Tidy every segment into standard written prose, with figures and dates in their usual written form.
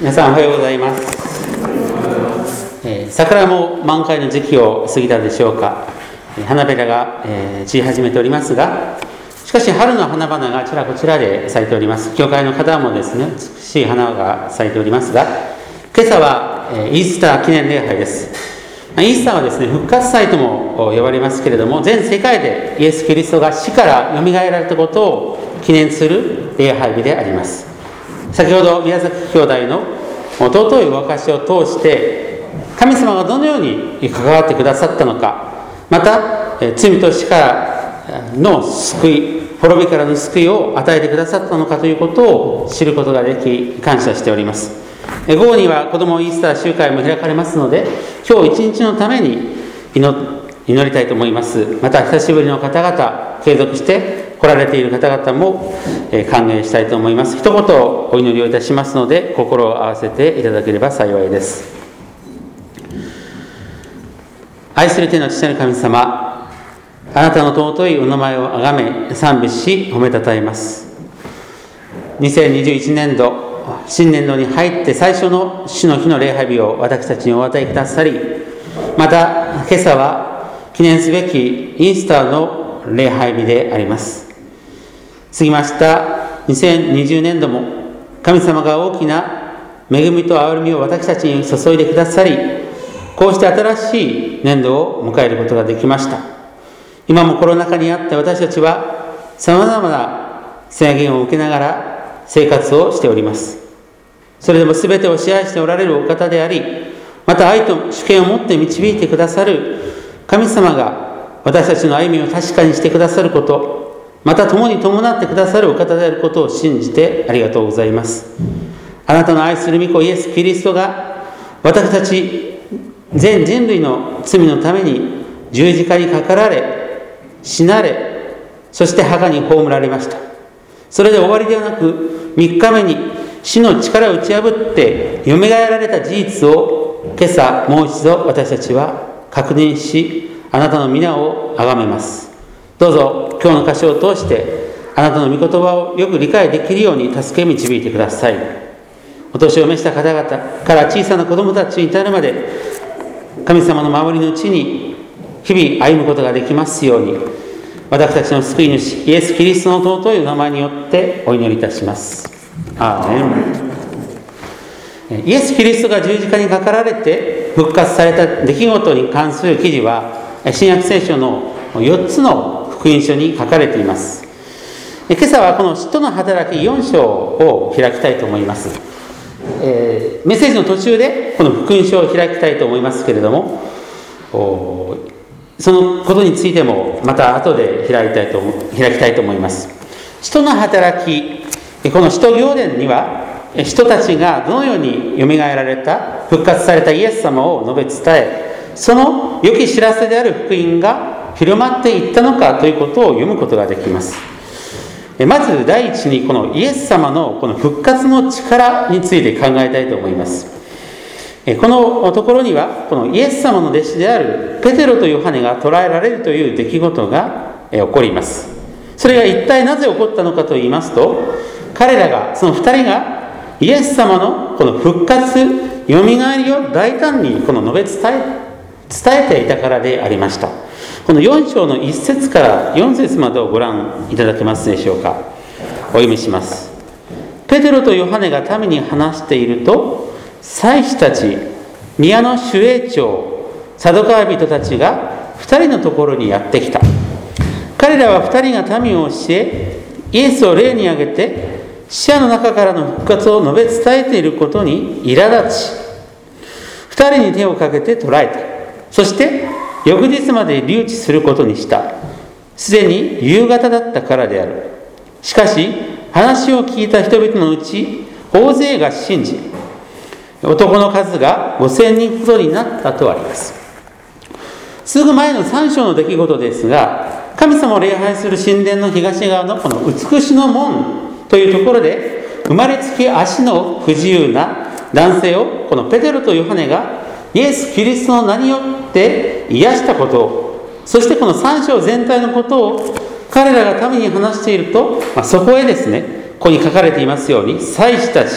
皆さんおはようございます。桜も満開の時期を過ぎたでしょうか。花びらが散り始めておりますが、しかし春の花々がちらこちらで咲いております。教会の方もですね、美しい花が咲いておりますが、今朝はイースター記念礼拝です。イースターはですね、復活祭とも呼ばれますけれども、全世界でイエス・キリストが死からよみがえられたことを記念する礼拝日であります。先ほど宮崎兄弟の尊いお証を通して神様がどのように関わってくださったのか、また罪と死からの救い、滅びからの救いを与えてくださったのかということを知ることができ感謝しております。午後には子どもイースター集会も開かれますので、今日一日のために祈りたいと思います。また久しぶりの方々、継続して来られている方々も歓迎したいと思います。一言お祈りをいたしますので、心を合わせていただければ幸いです。愛する天の父なる神様、あなたの尊いお名前をあがめ賛美し褒めたたえます。2021年度新年度に入って最初の主の日の礼拝日を私たちにお与えくださり、また今朝は記念すべきイースターの礼拝日であります。過ぎました2020年度も神様が大きな恵みと憐れみを私たちに注いでくださり、こうして新しい年度を迎えることができました。今もコロナ禍にあって私たちはさまざまな制限を受けながら生活をしております。それでも全てを支配しておられるお方であり、また愛と主権を持って導いてくださる神様が私たちの歩みを確かにしてくださること、また共に伴ってくださるお方であることを信じてありがとうございます。あなたの愛する御子イエス・キリストが私たち全人類の罪のために十字架にかかられ、死なれ、そして墓に葬られました。それで終わりではなく、3日目に死の力を打ち破ってよみがえられた事実を今朝もう一度私たちは確認し、あなたの皆をあがめます。どうぞ今日の箇所を通してあなたの御言葉をよく理解できるように助け導いてください。お年を召した方々から小さな子供たちに至るまで、神様の守りの地に日々歩むことができますように、私たちの救い主イエス・キリストの尊いお名前によってお祈りいたします。アーメン。イエス・キリストが十字架にかかられて復活された出来事に関する記事は新約聖書の4つの福音書に書かれています。今朝はこの使徒の働き4章を開きたいと思います。メッセージの途中でこの福音書を開きたいと思いますけれども、そのことについてもまた後で開きたいと思います。使徒の働き、この使徒行伝には使徒たちがどのようによみがえられた復活されたイエス様を述べ伝え、その良き知らせである福音が広まっていったのかということを読むことができます。まず第一にこのイエス様のこの復活の力について考えたいと思います。このところにはこのイエス様の弟子であるペテロとヨハネが捕らえられるという出来事が起こります。それが一体なぜ起こったのかと言いますと、彼らがその2人がイエス様のこの復活、よみがえりを大胆にこの述べ伝えていたからでありました。この4章の1節から4節までをご覧いただけますでしょうか。お読みします。ペテロとヨハネが民に話していると、祭司たち、宮の守衛長、サドカイ人たちが2人のところにやってきた。彼らは2人が民を教え、イエスを例に挙げて死者の中からの復活を述べ伝えていることに苛立ち、2人に手をかけて捕らえた。そして翌日まで留置することにした。すでに夕方だったからである。しかし話を聞いた人々のうち大勢が信じ、男の数が5000人ほどになったとあります。すぐ前の3章の出来事ですが、神様を礼拝する神殿の東側のこの美しの門というところで、生まれつき足の不自由な男性をこのペテロとヨハネがイエス・キリストの名によって癒したことを、そしてこの3章全体のことを彼らが民に話していると、そこへですね、ここに書かれていますように、祭司たち、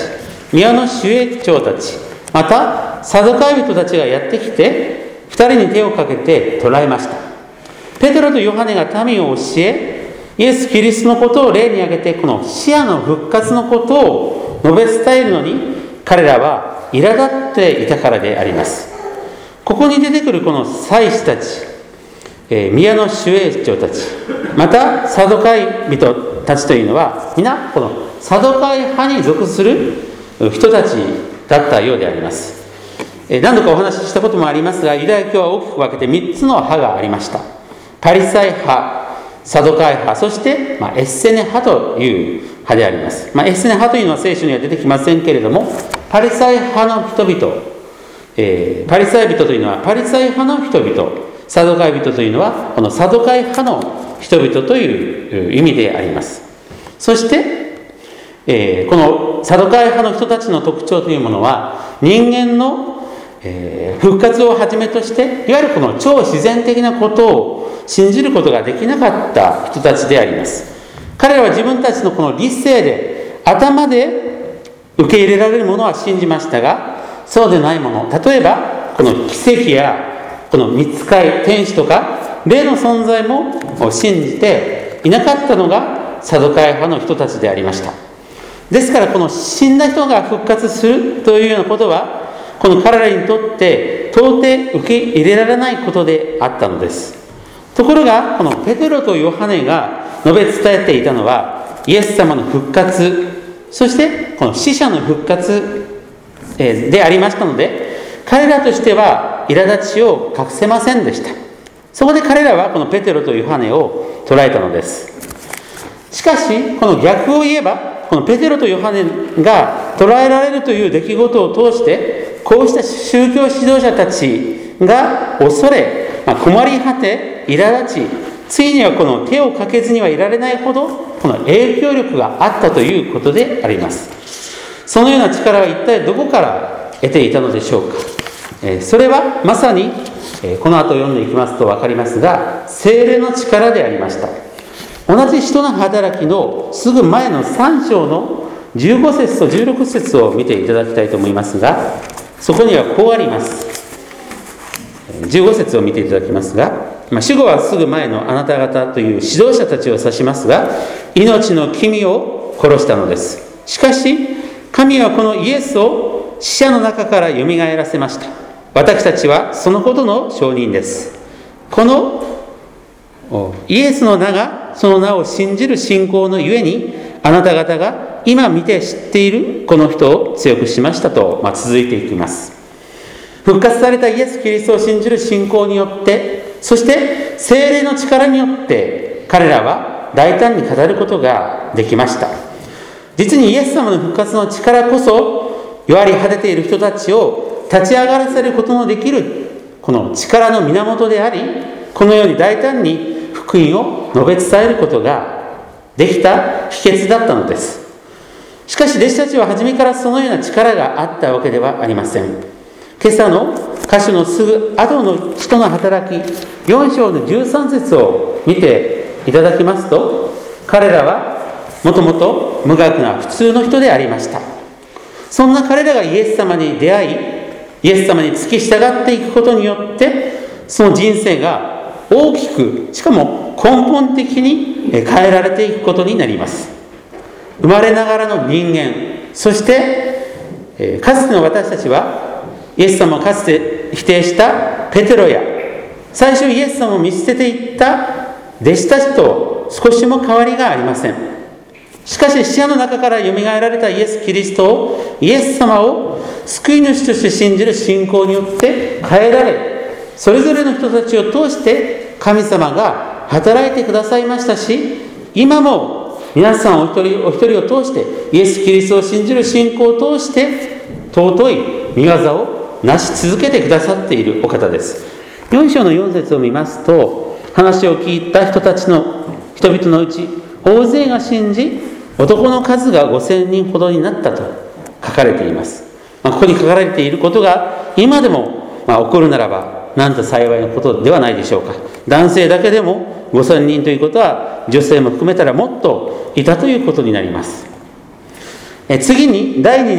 宮の守衛長たち、またサドカイ人たちがやってきて、2人に手をかけて捕らえました。ペテロとヨハネが民を教え、イエス・キリストのことを例に挙げて、この死者の復活のことを述べ伝えるのに、彼らは苛立っていたからであります。ここに出てくるこの祭司たち、宮の守衛長たち、またサドカイ人たちというのは、皆このサドカイ派に属する人たちだったようであります。何度かお話ししたこともありますが、ユダヤ教は大きく分けて3つの派がありました。パリサイ派、サドカイ派、そして、エッセネ派という派であります。エッセネ派というのは聖書には出てきませんけれども、パリサイ派の人々、パリサイ人というのはパリサイ派の人々、サドカイ人というのはこのサドカイ派の人々という意味であります。そして、このサドカイ派の人たちの特徴というものは、人間の復活をはじめとして、いわゆるこの超自然的なことを信じることができなかった人たちであります。彼らは自分たちのこの理性で、頭で受け入れられるものは信じましたが、そうでないもの、例えばこの奇跡やこの御使い、天使とか霊の存在も信じていなかったのがサドカイ派の人たちでありました。ですから、この死んだ人が復活するというようなことは、この彼らにとって到底受け入れられないことであったのです。ところが、このペテロとヨハネが述べ伝えていたのは、イエス様の復活、そしてこの死者の復活でありましたので、彼らとしては苛立ちを隠せませんでした。そこで彼らはこのペテロとヨハネを捕らえたのです。しかし、この逆を言えば、このペテロとヨハネが捕らえられるという出来事を通して、こうした宗教指導者たちが恐れ、困り果て、苛立ち、ついにはこの手をかけずにはいられないほど、この影響力があったということであります。そのような力は一体どこから得ていたのでしょうか。それはまさに、この後読んでいきますと分かりますが、聖霊の力でありました。同じ使徒の働きのすぐ前の3章の15節と16節を見ていただきたいと思いますが、そこにはこうあります。15節を見ていただきますが、主語はすぐ前のあなた方という指導者たちを指しますが、命の君を殺したのです。しかし神はこのイエスを死者の中からよみがえらせました。私たちはそのことの証人です。このイエスの名が、その名を信じる信仰のゆえに、あなた方が今見て知っているこの人を強くしましたと、続いていきます。復活されたイエス・キリストを信じる信仰によって、そして聖霊の力によって彼らは大胆に語ることができました。実にイエス様の復活の力こそ、弱り果てている人たちを立ち上がらせることのできるこの力の源であり、このように大胆に福音を述べ伝えることができた秘訣だったのです。しかし弟子たちは初めからそのような力があったわけではありません。今朝の箇所のすぐ後の使徒の働き4章の13節を見ていただきますと、彼らはもともと無学な普通の人でありました。そんな彼らがイエス様に出会い、イエス様に付き従っていくことによって、その人生が大きく、しかも根本的に変えられていくことになります。生まれながらの人間、そしてかつての私たちはイエス様をかつて否定したペテロや、最初イエス様を見捨てていった弟子たちと少しも変わりがありません。しかし死者の中からよみがえられたイエス・キリストを、イエス様を救い主として信じる信仰によって変えられ、それぞれの人たちを通して神様が働いてくださいましたし、今も皆さんお一人お一人を通してイエス・キリストを信じる信仰を通して尊い御業を成し続けてくださっているお方です。4章の4節を見ますと、話を聞いた人々のうち大勢が信じ、男の数が5000人ほどになったと書かれています。ここに書かれていることが今でも起こるならばなんと幸いなことではないでしょうか。男性だけでも5000人ということは、女性も含めたらもっといたということになります。次に第2に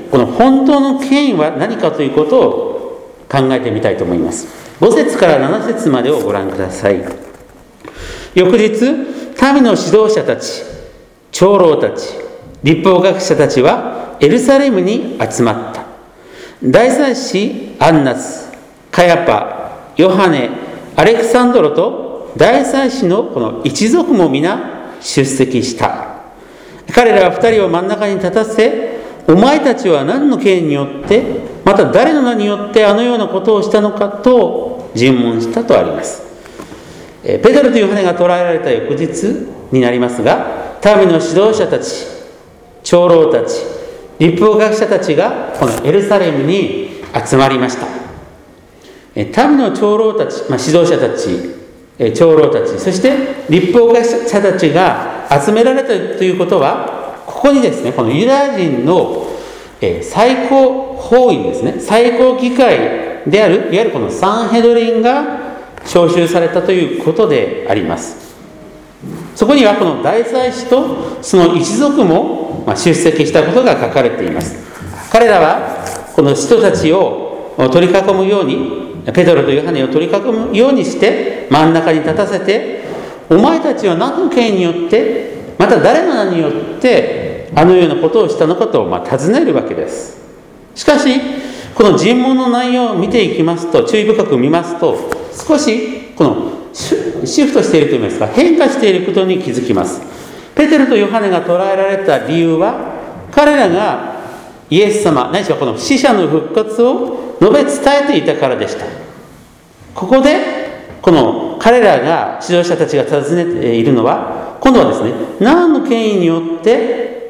この本当の権威は何かということを考えてみたいと思います。5節から7節までをご覧ください。翌日、民の指導者たち、長老たち、律法学者たちはエルサレムに集まった。大祭司アンナス、カヤパ、ヨハネ、アレクサンドロと大祭司のこの一族も皆出席した。彼らは2人を真ん中に立たせ、お前たちは何の権威によって、また誰の名によってあのようなことをしたのかと尋問したとあります。ペテロとヨハネが捕らえられた翌日になりますが、民の指導者たち、長老たち、律法学者たちがこのエルサレムに集まりました。民の長老たち、指導者たち、長老たち、そして律法学者たちが集められたということは、ここにですね、このユダヤ人の最高法院ですね、最高議会である、いわゆるこのサンヘドリンが召集されたということであります。そこにはこの大祭司とその一族も出席したことが書かれています。彼らはこの人たちを取り囲むように、ペテロとヨハネを取り囲むようにして真ん中に立たせて、お前たちは何の権威によって、また誰の名によってあのようなことをしたのかと尋ねるわけです。しかしこの尋問の内容を見ていきますと、注意深く見ますと、少しこのシフトしているといいますか、変化していることに気づきます。ペテロとヨハネが捕らえられた理由は、彼らがイエス様、ないしはこの死者の復活を述べ伝えていたからでした。ここでこの彼らが指導者たちが尋ねているのは、今度はですね、何の権威によって、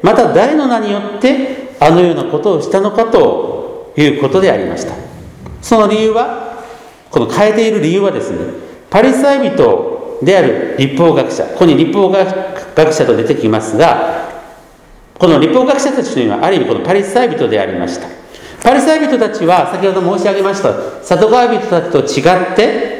また誰の名によってあのようなことをしたのかということでありました。その理由は、この変えている理由はですね、パリサイ人である律法学者、ここに律法学者と出てきますが、この律法学者たちというのはある意味このパリサイ人でありました。パリサイ人たちは先ほど申し上げましたサドカイ人たちと違って、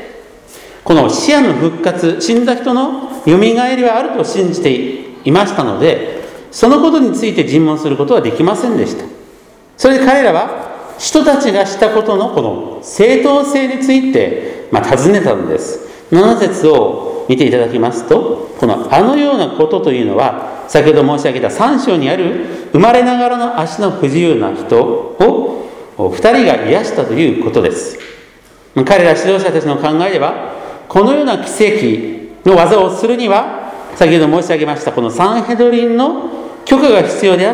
この死者の復活、死んだ人のよみがえりはあると信じていましたので、そのことについて尋問することはできませんでした。それで彼らは人たちがしたことのこの正当性について尋ねたのです。7節を見ていただきますと、このあのようなことというのは、先ほど申し上げた3章にある生まれながらの足の不自由な人を2人が癒したということです。彼ら指導者たちの考えでは、このような奇跡の技をするには、先ほど申し上げましたこのサンヘドリンの許可が必要であって、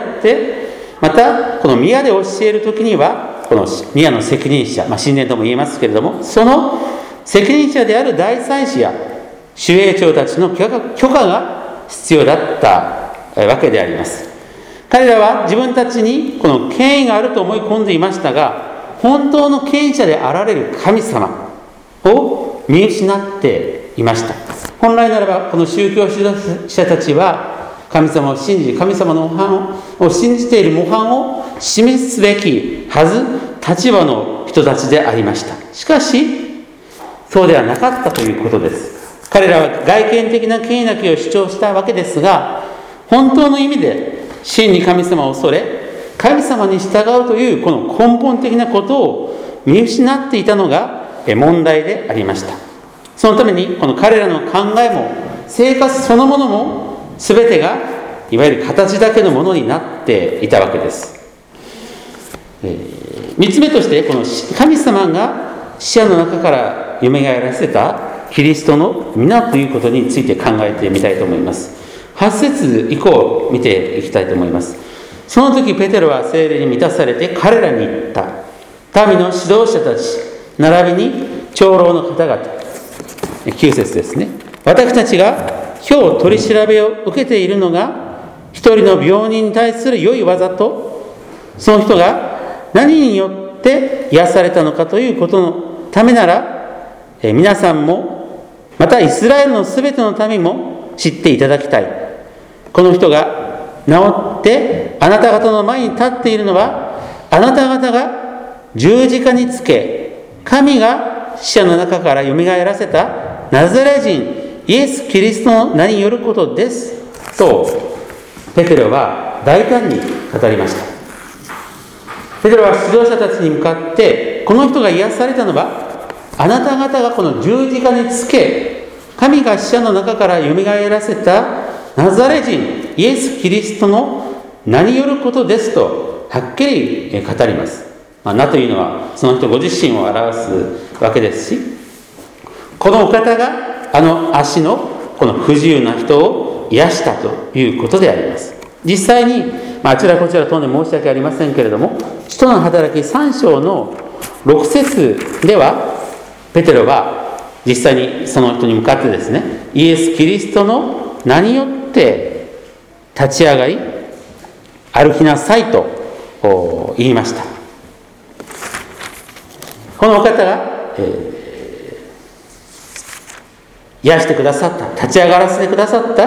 またこの宮で教えるときにはこの宮の責任者、神殿とも言えますけれども、その責任者である大祭司や守衛長たちの許可が必要だったわけであります。彼らは自分たちにこの権威があると思い込んでいましたが、本当の権威者であられる神様を見失っていました。本来ならばこの宗教指導者たちは神様を信じ、神様の模範を信じている模範を示すべきはず立場の人たちでありました。しかしそうではなかったということです。彼らは外見的な権威だけを主張したわけですが、本当の意味で真に神様を恐れ、神様に従うというこの根本的なことを見失っていたのが問題でありました。そのためにこの彼らの考えも生活そのものも全てがいわゆる形だけのものになっていたわけです。3つ目として、この神様が死者の中からよみがえらせたキリストの皆ということについて考えてみたいと思います。8節以降見ていきたいと思います。その時ペテロは聖霊に満たされて彼らに言った。民の指導者たち並びに長老の方々、9節ですね。私たちが今日取り調べを受けているのが、一人の病人に対する良い技と、その人が何によって癒されたのかということのためなら、皆さんもまたイスラエルのすべての民も知っていただきたい。この人が治ってあなた方の前に立っているのは、あなた方が十字架につけ、神が死者の中からよみがえらせたナザレ人イエス・キリストの名によることですと、ペテロは大胆に語りました。 ペテロは指導者たちに向かって、この人が癒されたのは、あなた方がこの十字架につけ、神が死者の中からよみがえらせたナザレ人イエス・キリストの名によることですとはっきり語ります。名というのはその人ご自身を表すわけですし、このお方があの足のこの不自由な人を癒したということであります。実際に、あちらこちら飛んで申し訳ありませんけれども、使徒の働き3章の6節ではペテロは実際にその人に向かってですね、イエス・キリストの名によって立ち上がり歩きなさいと言いました。このお方が、癒してくださった、立ち上がらせてくださった、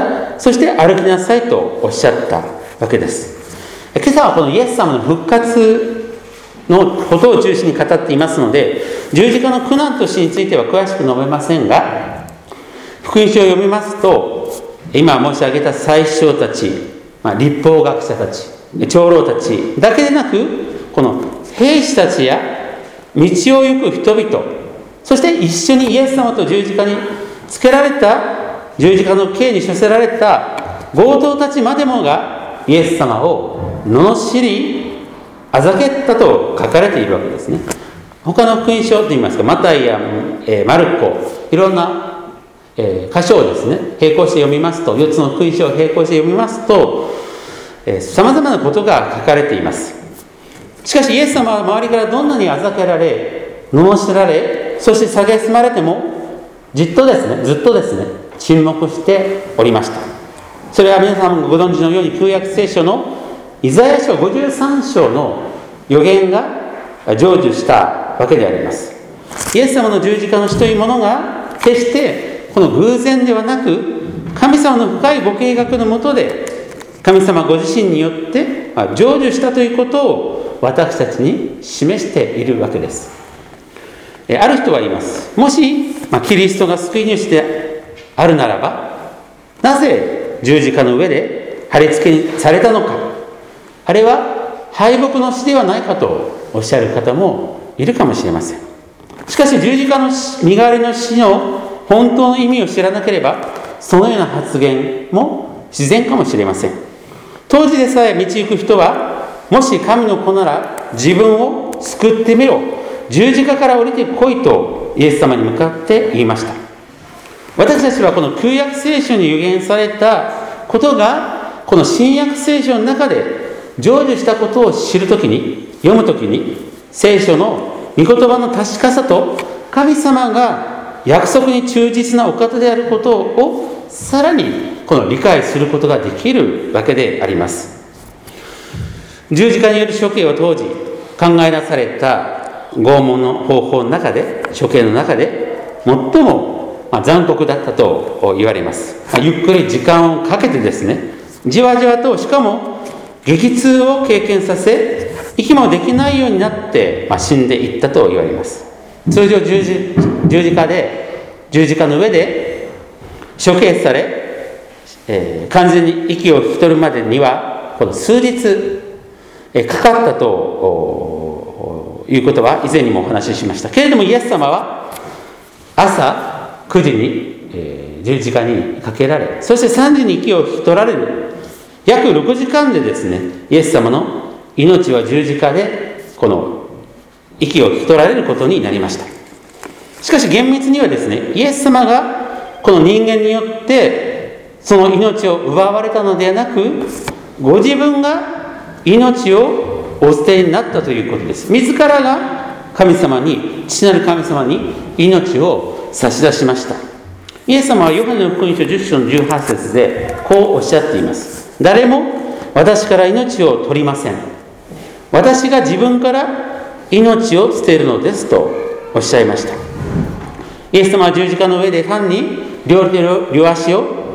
そして歩きなさいとおっしゃったわけです。今朝はこのイエス様の復活のことを中心に語っていますので、十字架の苦難と死については詳しく述べませんが、福音書を読みますと、今申し上げた祭司長たち、律法学者たち、長老たちだけでなく、この兵士たちや道を行く人々、そして一緒にイエス様と十字架につけられた、十字架の刑に処せられた強盗たちまでもがイエス様を罵りあざけったと書かれているわけですね。他の福音書といいますか、マタイやマルコ、いろんな箇所をですね並行して読みますと、4つの福音書を並行して読みますと、さまざまなことが書かれています。しかしイエス様は周りからどんなにあざけられ、罵られ、そして蔑まれてもずっとですね沈黙しておりました。それは皆さんもご存知のように、旧約聖書のイザヤ書53章の予言が成就したわけであります。イエス様の十字架の死というものが決してこの偶然ではなく、神様の深いご計画のもとで神様ご自身によって成就したということを私たちに示しているわけです。ある人は言います。もし、キリストが救い主であるならば、なぜ十字架の上で貼り付けにされたのか、あれは敗北の死ではないかとおっしゃる方もいるかもしれません。しかし十字架の身代わりの死の本当の意味を知らなければ、そのような発言も自然かもしれません。当時でさえ道行く人は、もし神の子なら自分を救ってみろ、十字架から降りてこいとイエス様に向かって言いました。私たちはこの旧約聖書に予言されたことが、この新約聖書の中で成就したことを知るときに、読むときに、聖書の御言葉の確かさと神様が約束に忠実なお方であることをさらにこの理解することができるわけであります。十字架による処刑は当時考え出された拷問の方法の中で、処刑の中で最も残酷だったと言われます。ゆっくり時間をかけてですね、じわじわと、しかも激痛を経験させ、息もできないようになって、死んでいったと言われます。通常十字架の上で処刑され、完全に息を引き取るまでにはこの数日かかったということは以前にもお話ししましたけれども、イエス様は朝9時に十字架にかけられ、そして3時に息を引き取られる約6時間でですね、イエス様の命は十字架でこの息を引き取られることになりました。しかし厳密にはですね、イエス様がこの人間によってその命を奪われたのではなく、ご自分が命をお捨てになったということです。自らが神様に、父なる神様に命を差し出しました。イエス様はヨハネの福音書10章の18節でこうおっしゃっています。誰も私から命を取りません。私が自分から命を捨てるのですとおっしゃいました。イエス様は十字架の上で単に両手両足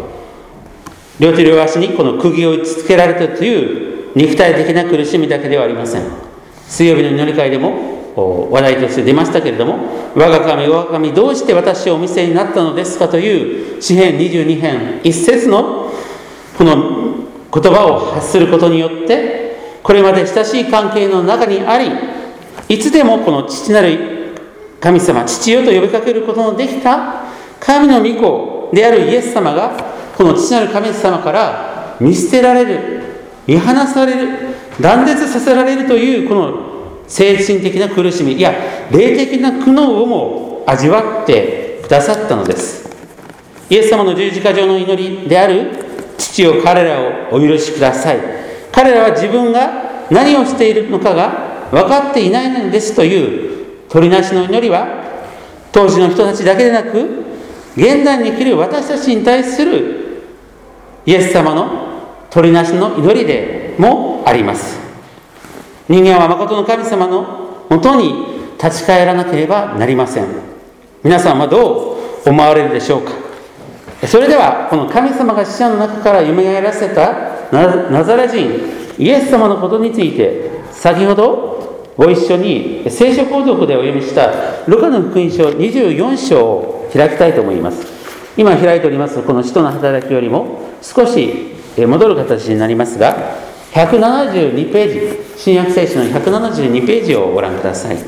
にこの釘を打ち付けられたという肉体的な苦しみだけではありません。水曜日の祈り会でも話題として出ましたけれども、我が神どうして私をお見せになったのですかという詩編22編1節のこの言葉を発することによって、 これまで親しい関係の中にあり、いつでもこの父なる神様、父よと呼びかけることのできた神の御子であるイエス様が、この父なる神様から見捨てられる、見放される、断絶させられるというこの精神的な苦しみ、いや霊的な苦悩をも味わってくださったのです。イエス様の十字架上の祈りである、父よ彼らをお許しください、彼らは自分が何をしているのかが分かっていないのですという取りなしの祈りは、当時の人たちだけでなく現代に生きる私たちに対するイエス様の取りなしの祈りでもあります。人間は誠の神様のもとに立ち返らなければなりません。皆さんはどう思われるでしょうか。それではこの神様が死者の中からよみがえらせたナザレ人イエス様のことについて、先ほどご一緒に聖書購読でお読みしたルカの福音書24章を開きたいと思います。今開いておりますこの使徒の働きよりも少し戻る形になりますが、172ページ、新約聖書の172ページをご覧ください。こ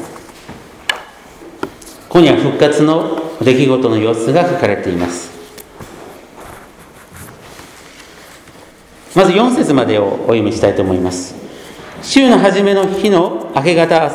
こには復活の出来事の様子が書かれています。まず4節までをお読みしたいと思います。週の初めの日の明け方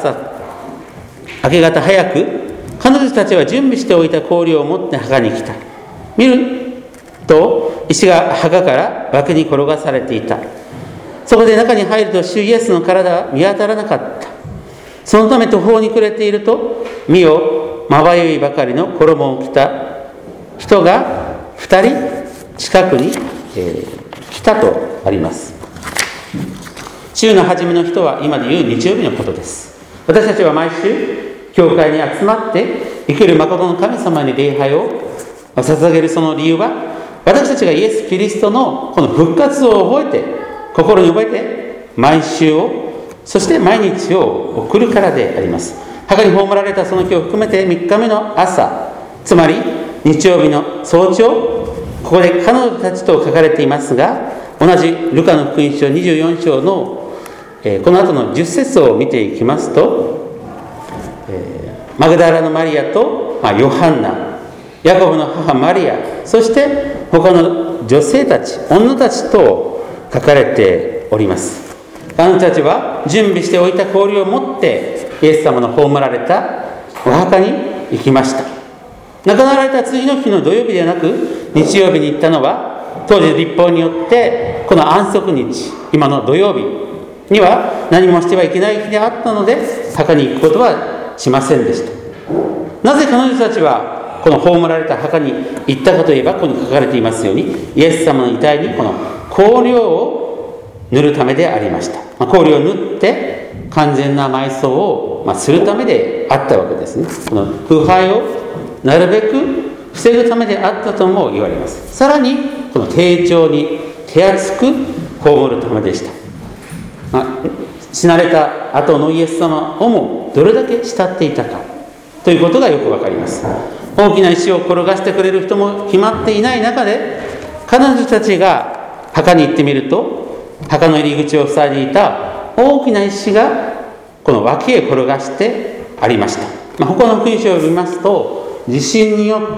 早く、彼女たちは準備しておいた氷を持って墓に来た。見ると石が墓から枠に転がされていた。そこで中に入ると主イエスの体は見当たらなかった。そのため途方に暮れていると、見よ、まばゆいばかりの衣を着た人が2人近くに、来たとあります。週の初めの日とは今でいう日曜日のことです。私たちは毎週教会に集まって生きる誠の神様に礼拝を捧げるその理由は、私たちがイエス・キリストのこの復活を覚えて、心に覚えて毎週を、そして毎日を送るからであります。墓に葬られたその日を含めて3日目の朝、つまり日曜日の早朝、ここで彼女たちと書かれていますが、同じルカの福音書24章の、この後の10節を見ていきますと、マグダラのマリアと、ヨハンナ、ヤコブの母マリア、そして他の女性たち、女たちと書かれております。彼女たちは準備しておいた氷を持ってイエス様の葬られたお墓に行きました。亡くなられた次の日の土曜日ではなく日曜日に行ったのは、当時律法によってこの安息日、今の土曜日には何もしてはいけない日であったので、墓に行くことはしませんでした。なぜ彼女たちはこの葬られた墓に行ったかといえば、ここに書かれていますように、イエス様の遺体にこの香料を塗るためでありました。香料を塗って完全な埋葬をするためであったわけですね。この腐敗をなるべく防ぐためであったとも言われます。さらにこの丁重に手厚く葬るためでした。死なれた後のイエス様をもどれだけ慕っていたかということがよくわかります。大きな石を転がしてくれる人も決まっていない中で、彼女たちが墓に行ってみると、墓の入り口を塞いでいた大きな石がこの脇へ転がしてありました。他の福音書を読みますと、地震によって、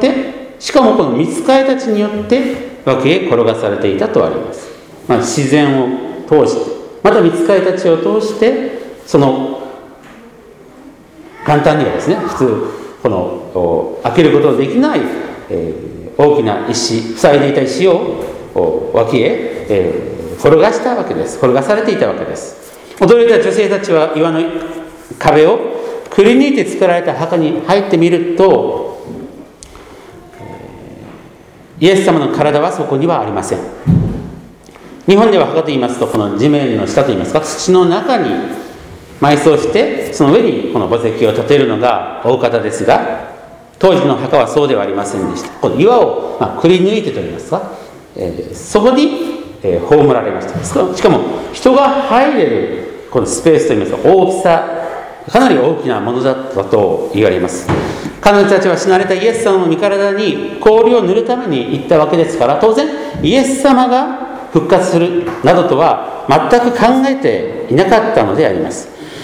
しかもこの御使いたちによって脇へ転がされていたとあります。自然を通して、また御使いたちを通して、その簡単にはですね、普通この開けることのできない、大きな石、塞いでいた石を脇へ、転がしたわけです。転がされていたわけです。驚いた女性たちは岩の壁をくり抜いて作られた墓に入ってみると、イエス様の体はそこにはありません。日本では墓と言いますと、この地面の下といいますか、土の中に埋葬して、その上にこの墓石を建てるのが大方ですが、当時の墓はそうではありませんでした。この岩をくり抜いてといいますか、そこに葬られました。しかも人が入れるこのスペースといいますか、大きさ、かなり大きなものだったと言われます。彼女たちは死なれたイエス様の身体に氷を塗るために行ったわけですから、当然イエス様が復活するなどとは全く考えていなかったのであります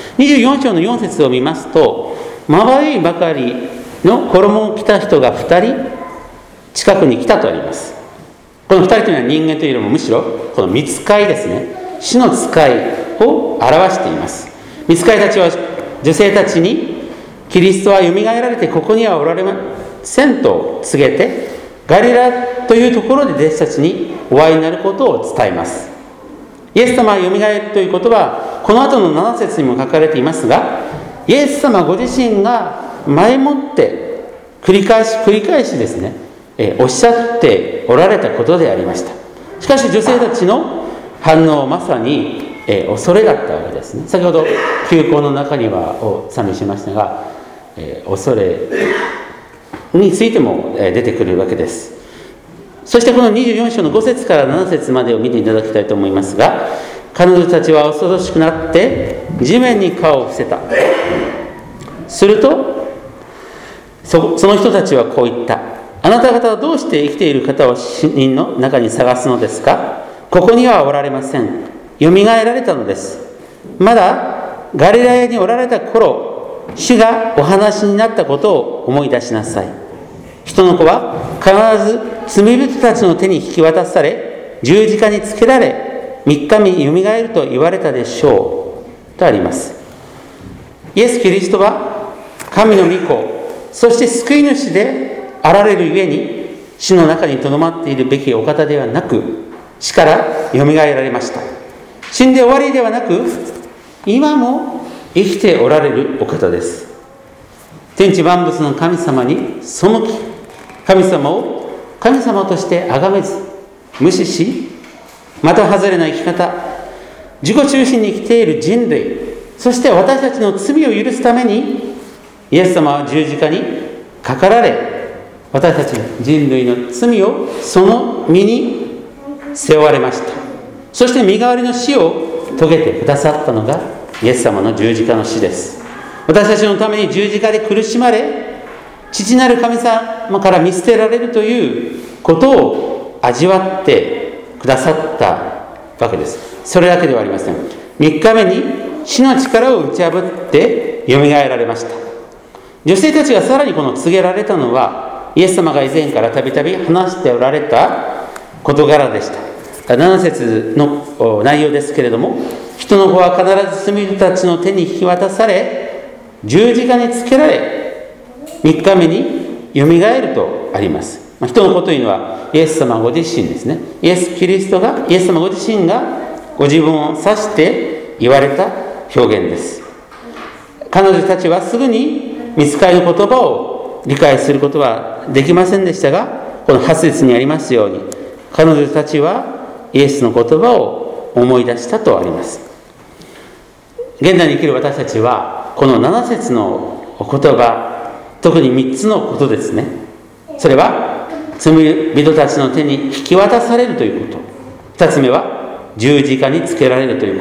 。24章の4節を見ますと、まばゆいばかりの衣を着た人が2人近くに来たとあります。この2人というのは人間というよりもむしろこの御使いですね、主の使いを表しています。御使いたちは女性たちに、キリストはよみがえられてここにはおられませんと告げて、ガリラというところで弟子たちにお会いになることを伝えます。イエス様はよみがえるということはこの後の7節にも書かれていますが、イエス様ご自身が前もって繰り返しですね、おっしゃっておられたことでありました。しかし女性たちの反応はまさに、恐れだったわけですね。先ほど休校の中にはを賛美しましたが、恐れについても出てくるわけです。そしてこの24章の5節から7節までを見ていただきたいと思いますが、彼女たちは恐ろしくなって地面に顔を伏せた。するとその人たちはこう言った。あなた方はどうして生きている方を死人の中に探すのですか。ここにはおられません。よみがえられたのです。まだガリラヤにおられた頃、主がお話になったことを思い出しなさい。人の子は必ず罪人たちの手に引き渡され、十字架につけられ、3日目によみがえると言われたでしょうとあります。イエス・キリストは神の御子、そして救い主であられるゆえに、死の中にとどまっているべきお方ではなく、死からよみがえられました。死んで終わりではなく、今も生きておられるお方です。天地万物の神様に背き、神様を神様として崇めず無視し、また外れな生き方、自己中心に生きている人類、そして私たちの罪を許すためにイエス様は十字架にかかられ、私たち人類の罪をその身に背負われました。そして身代わりの死を遂げてくださったのがイエス様の十字架の死です。私たちのために十字架で苦しまれ、父なる神様から見捨てられるということを味わってくださったわけです。それだけではありません。3日目に死の力を打ち破ってよみがえられました。女性たちがさらにこの告げられたのは、イエス様が以前からたびたび話しておられた事柄でした。7節の内容ですけれども、人の子は必ず罪人たちの手に引き渡され、十字架につけられ、3日目によみがえるとあります。人の子というのはイエス様ご自身ですね。イエス様ご自身がご自分を指して言われた表現です。彼女たちはすぐに御使いの言葉を理解することはできませんでしたが、この8節にありますように、彼女たちはイエスの言葉を思い出したとあります。現代に生きる私たちはこの7節の言葉、特に3つのことですね。それは罪人たちの手に引き渡されるということ、2つ目は十字架につけられるということ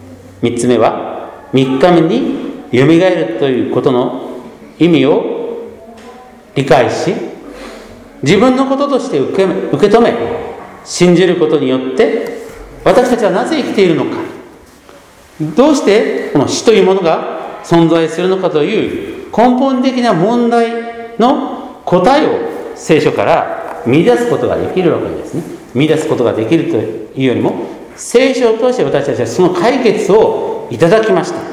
、3つ目は3日目によみがえるということの意味を理解し、自分のこととして受け止め、信じることによって私たちはなぜ生きているのか、どうしてこの死というものが存在するのかという根本的な問題の答えを聖書から見出すことができるわけですね。見出すことができるというよりも、聖書を通して私たちはその解決をいただきました。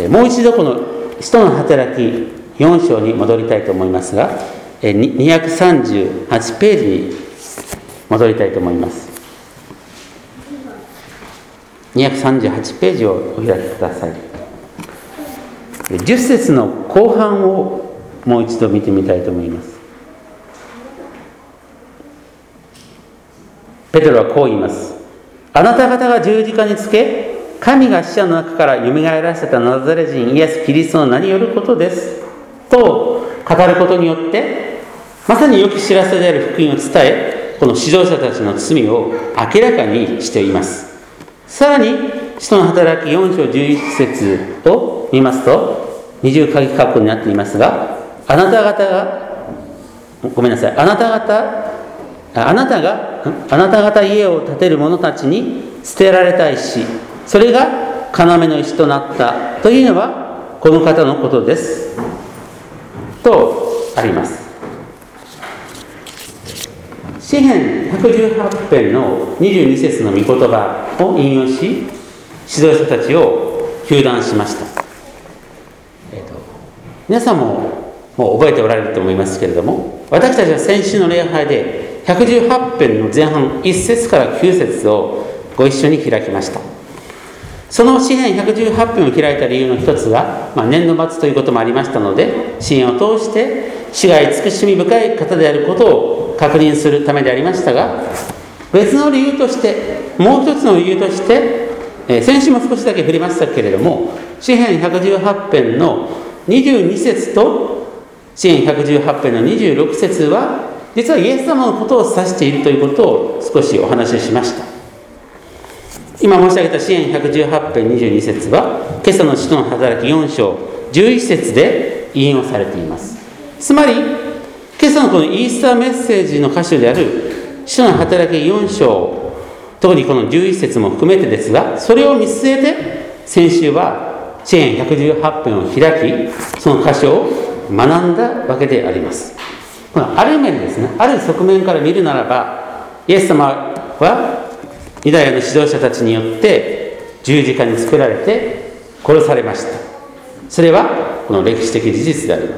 もう一度この使徒の働き4章に戻りたいと思いますが、238ページに戻りたいと思います。238ページをお開きください。10節の後半をもう一度見てみたいと思います。ペテロはこう言います。あなた方が十字架につけ、神が死者の中からよみがえらせたナザレ人イエス・キリストの名によることですと語ることによって、まさに良き知らせである福音を伝え、この指導者たちの罪を明らかにしています。さらに使徒の働き4章11節を見ますと、二重鍵括弧になっていますが、あなた方あなた方家を建てる者たちに捨てられた石、それが要の石となったというのはこの方のことですとあります。詩編118編の22節の御言葉を引用し、指導者たちを糾弾しました。皆さんもう覚えておられると思いますけれども、私たちは先週の礼拝で118編の前半1節から9節をご一緒に開きました。その詩編118編を開いた理由の一つは、年度末ということもありましたので、詩編を通して主が慈しみ深い方であることを確認するためでありましたが、別の理由として、もう一つの理由として、先週も少しだけ触れましたけれども、詩編118編の22節と詩編118編の26節は実はイエス様のことを指しているということを少しお話ししました。今申し上げた詩編118編22節は今朝の使徒の働き4章11節で引用されています。つまり今朝のこのイースターメッセージの箇所である使徒の働き4章、特にこの11節も含めてですが、それを見据えて先週は詩編118編を開き、その箇所を学んだわけであります。ある面ですね、ある側面から見るならば、イエス様はユダヤの指導者たちによって十字架に作られて殺されました。それはこの歴史的事実であります。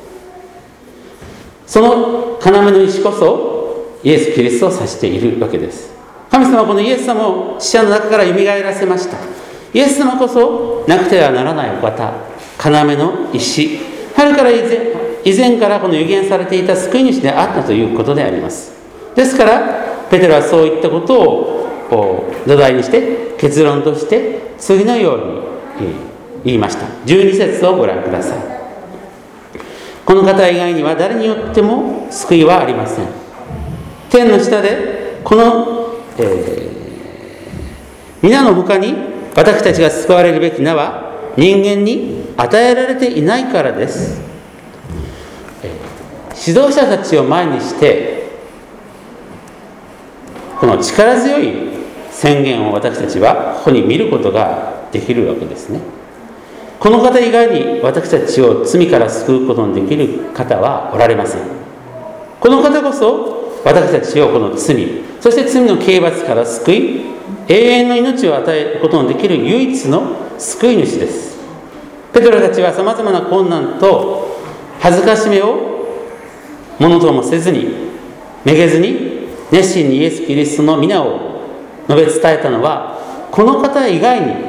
その要の石こそイエス・キリストを指しているわけです。神様はこのイエス様を死者の中からよみがえらせました。イエス様こそなくてはならないお方、要の石、春から以前からこの預言されていた救い主であったということであります。ですからペテロはそういったことを土台にして結論として次のように言いました。12節をご覧ください。この方以外には誰によっても救いはありません。天の下でこの、皆の他に私たちが救われるべき名は人間に与えられていないからです。指導者たちを前にしてこの力強い宣言を私たちはここに見ることができるわけですね。この方以外に私たちを罪から救うことのできる方はおられません。この方こそ私たちをこの罪、そして罪の刑罰から救い、永遠の命を与えることのできる唯一の救い主です。ペテロたちはさまざまな困難と恥ずかしめをものともせずに、めげずに熱心にイエス・キリストの皆を述べ伝えたのは、この方以外に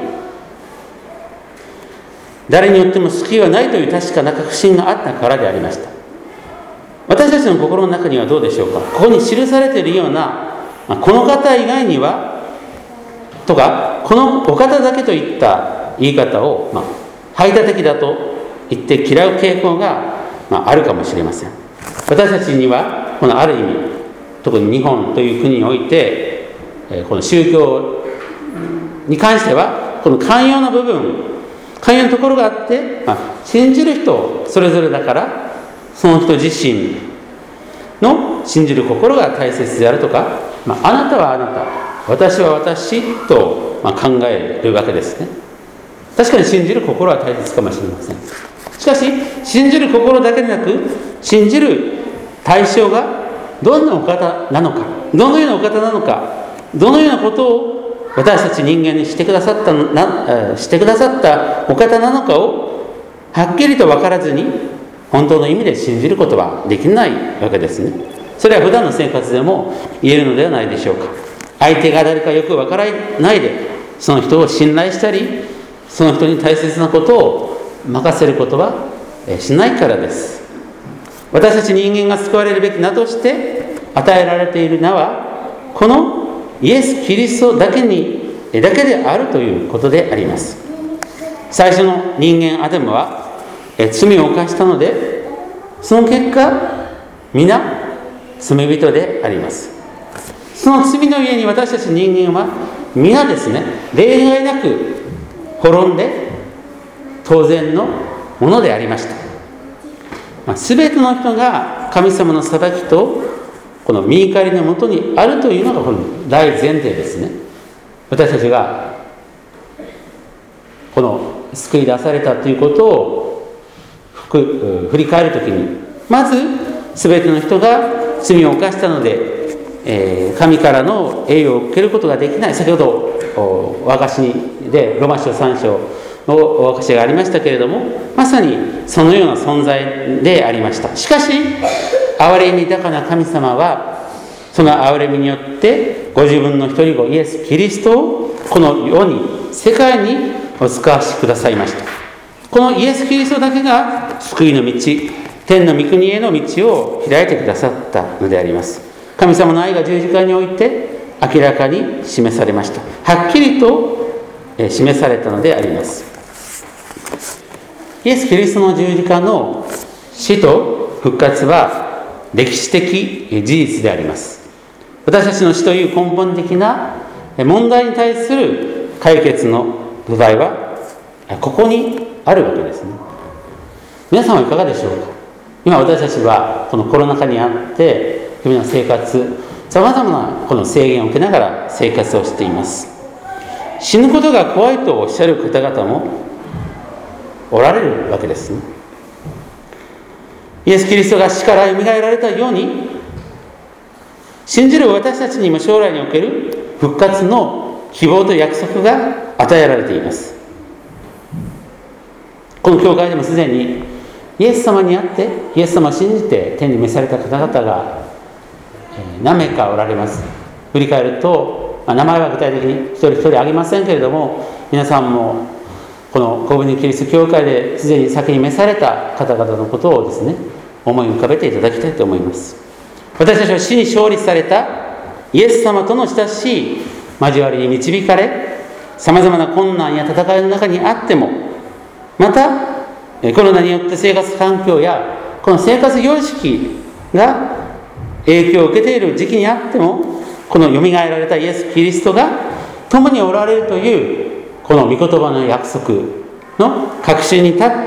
誰によっても救いはないという確かな確信があったからでありました。私たちの心の中にはどうでしょうか。ここに記されているようなこの方以外にはとか、このお方だけといった言い方を、排他的だと言って嫌う傾向が、あるかもしれません。私たちにはこのある意味、特に日本という国において、この宗教に関してはこの寛容な部分、寛容なところがあって、信じる人それぞれだから、その人自身の信じる心が大切であるとか、あなたはあなた、私は私と考えるわけですね。確かに信じる心は大切かもしれません。しかし信じる心だけでなく、信じる対象がどんなお方なのか、どのようなお方なのか、どのようなことを私たち人間にしてくださったお方なのかをはっきりと分からずに本当の意味で信じることはできないわけですね。それは普段の生活でも言えるのではないでしょうか。相手が誰かよく分からないで、その人を信頼したり、その人に大切なことを任せることはしないからです。私たち人間が救われるべき名として与えられている名は、このイエス・キリストだけであるということであります。最初の人間アダムは罪を犯したので、その結果皆罪人であります。その罪の家に私たち人間は皆ですね、例外なく滅んで当然のものでありました。全ての人が神様の裁きとこの御怒りのもとにあるというのがこの大前提ですね。私たちがこの救い出されたということを振り返るときに、まず全ての人が罪を犯したので、神からの栄誉を受けることができない。先ほどお証でローマ書3章のお証がありましたけれども、まさにそのような存在でありました。しかし憐れみ豊かな神様は、その憐れみによってご自分の一人子イエス・キリストをこの世に、世界にお使わしくださいました。このイエス・キリストだけが救いの道、天の御国への道を開いてくださったのであります。神様の愛が十字架において明らかに示されました。はっきりと示されたのであります。イエス・キリストの十字架の死と復活は歴史的事実であります。私たちの死という根本的な問題に対する解決の土台はここにあるわけですね。皆さんはいかがでしょうか。今私たちはこのコロナ禍にあって日々の生活、さまざまなこの制限を受けながら生活をしています。死ぬことが怖いとおっしゃる方々もおられるわけですね。イエス・キリストが死からよみがえられたように、信じる私たちにも将来における復活の希望と約束が与えられています。この教会でもすでにイエス様にあってイエス様を信じて天に召された方々が何名かおられます。振り返ると、名前は具体的に一人一人挙げませんけれども、皆さんもこの神戸のキリスト教会ですでに先に召された方々のことをですね、思い浮かべていただきたいと思います。私たちは死に勝利されたイエス様との親しい交わりに導かれ、さまざまな困難や戦いの中にあっても、またコロナによって生活環境やこの生活様式が影響を受けている時期にあっても、このよみがえられたイエス・キリストが共におられるというこの御言葉の約束の確信に立って、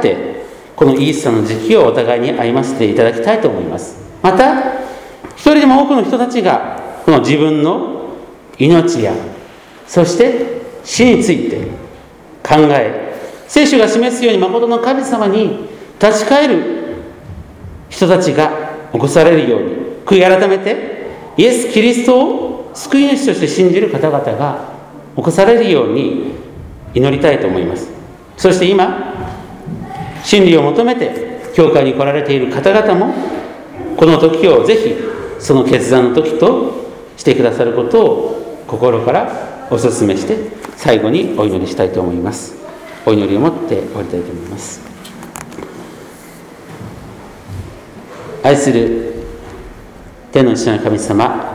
このイースターの時期をお互いに歩ませていただきたいと思います。また一人でも多くの人たちがこの自分の命やそして死について考え、聖書が示すように誠の神様に立ち返る人たちが起こされるように、悔い改めてイエス・キリストを救い主として信じる方々が起こされるように祈りたいと思います。そして今真理を求めて教会に来られている方々も、この時をぜひその決断の時としてくださることを心からお勧めして、最後にお祈りしたいと思います。お祈りを持って終わりたいと思います。愛する天の父なる神様、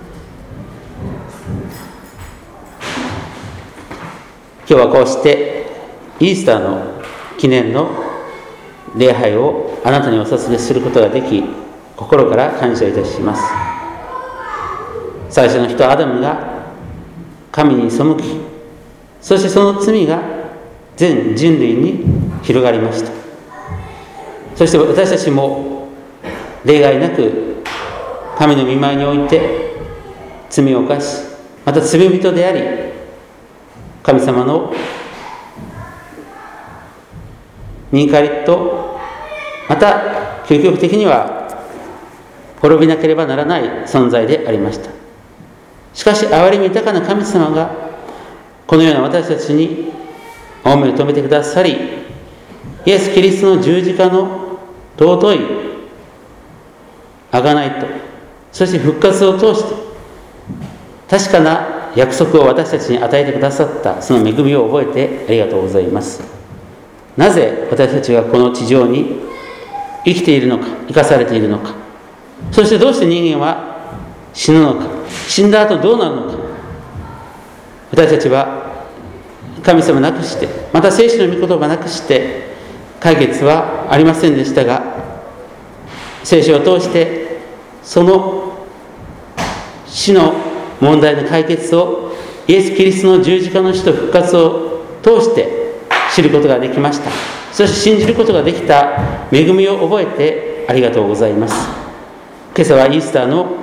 今日はこうしてイースターの記念の礼拝をあなたにお捧げすることができ、心から感謝いたします。最初の人アダムが神に背き、そしてその罪が全人類に広がりました。そして私たちも例外なく神の御前において罪を犯し、また罪人であり、神様の御怒りと、また究極的には滅びなければならない存在でありました。しかし憐れみ豊かな神様がこのような私たちにお目を留めてくださり、イエス・キリストの十字架の尊い贖いと、そして復活を通して確かな約束を私たちに与えてくださった、その恵みを覚えてありがとうございます。なぜ私たちがこの地上に生きているのか、生かされているのか、そしてどうして人間は死ぬのか、死んだ後どうなるのか。私たちは神様なくして、また聖書の御言葉なくして解決はありませんでしたが、聖書を通してその死の問題の解決をイエス・キリストの十字架の死と復活を通して知ることができました。そして信じることができた恵みを覚えてありがとうございます。今朝はイースターの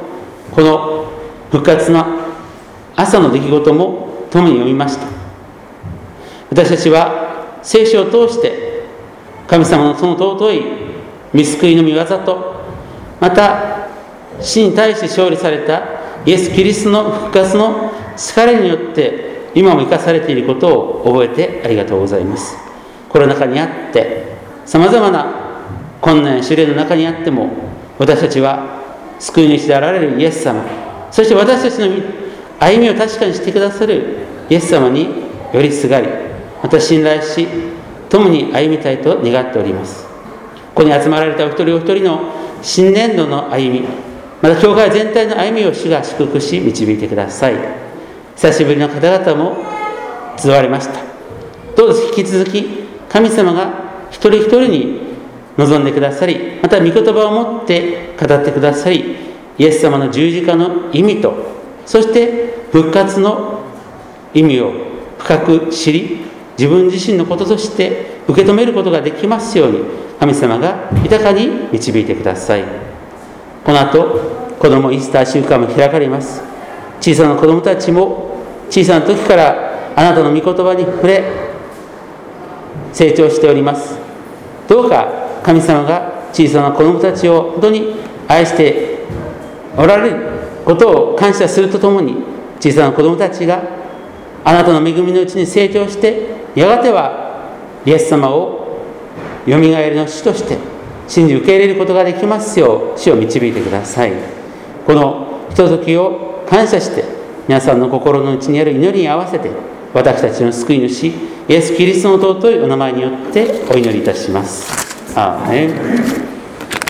この復活の朝の出来事も共に読みました。私たちは聖書を通して神様のその尊い御救いの御業と、また死に対して勝利されたイエス・キリストの復活の力によって今も生かされていることを覚えてありがとうございます。コロナ禍にあってさまざまな困難や試練の中にあっても、私たちは救い主であられるイエス様、そして私たちの歩みを確かにしてくださるイエス様によりすがり、また信頼し、共に歩みたいと願っております。ここに集まられたお一人お一人の新年度の歩み、また教会全体の歩みを主が祝福し導いてください。久しぶりの方々も集われました。どうぞ引き続き神様が一人一人に望んでくださり、また御言葉を持って語ってくださり、イエス様の十字架の意味と、そして復活の意味を深く知り、自分自身のこととして受け止めることができますように、神様が豊かに導いてください。この後、子どもイースター週間も開かれます。小さな子どもたちも小さな時からあなたの御言葉に触れ成長しております。どうか神様が小さな子どもたちを本当に愛しておられることを感謝するとともに、小さな子どもたちがあなたの恵みのうちに成長して、やがてはイエス様をよみがえりの主として信じ受け入れることができますよう、主を導いてください。このひとときを感謝して、皆さんの心の内にある祈りに合わせて、私たちの救い主イエス・キリストの尊いお名前によってお祈りいたします。アーメン。